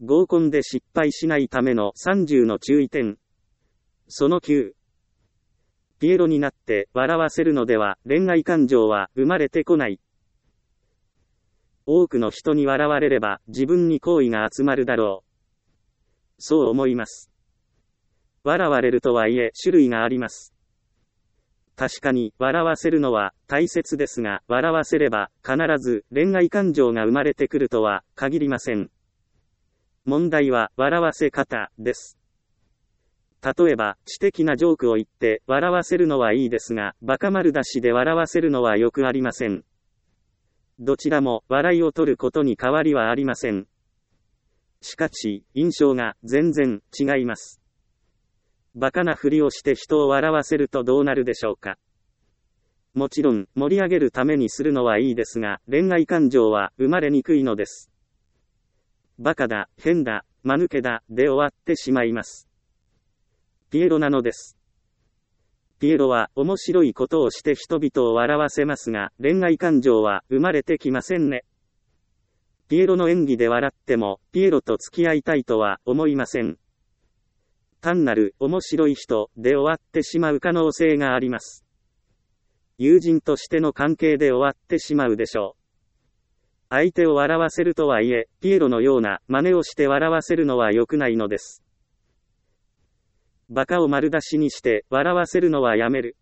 合コンで失敗しないための30の注意点。その9。ピエロになって笑わせるのでは恋愛感情は生まれてこない。多くの人に笑われれば自分に好意が集まるだろう。そう思います。笑われるとはいえ種類があります。確かに笑わせるのは大切ですが、笑わせれば必ず恋愛感情が生まれてくるとは限りません。問題は笑わせ方です。例えば知的なジョークを言って笑わせるのはいいですが、バカ丸出しで笑わせるのはよくありません。どちらも笑いを取ることに変わりはありません。しかし印象が全然違います。バカなふりをして人を笑わせるとどうなるでしょうか。もちろん盛り上げるためにするのはいいですが、恋愛感情は生まれにくいのです。バカだ、変だ、間抜けだで終わってしまいます。ピエロなのです。ピエロは面白いことをして人々を笑わせますが、恋愛感情は生まれてきませんね。ピエロの演技で笑っても、ピエロと付き合いたいとは思いません。単なる面白い人で終わってしまう可能性があります。友人としての関係で終わってしまうでしょう。相手を笑わせるとはいえ、ピエロのような真似をして笑わせるのは良くないのです。バカを丸出しにして笑わせるのはやめる。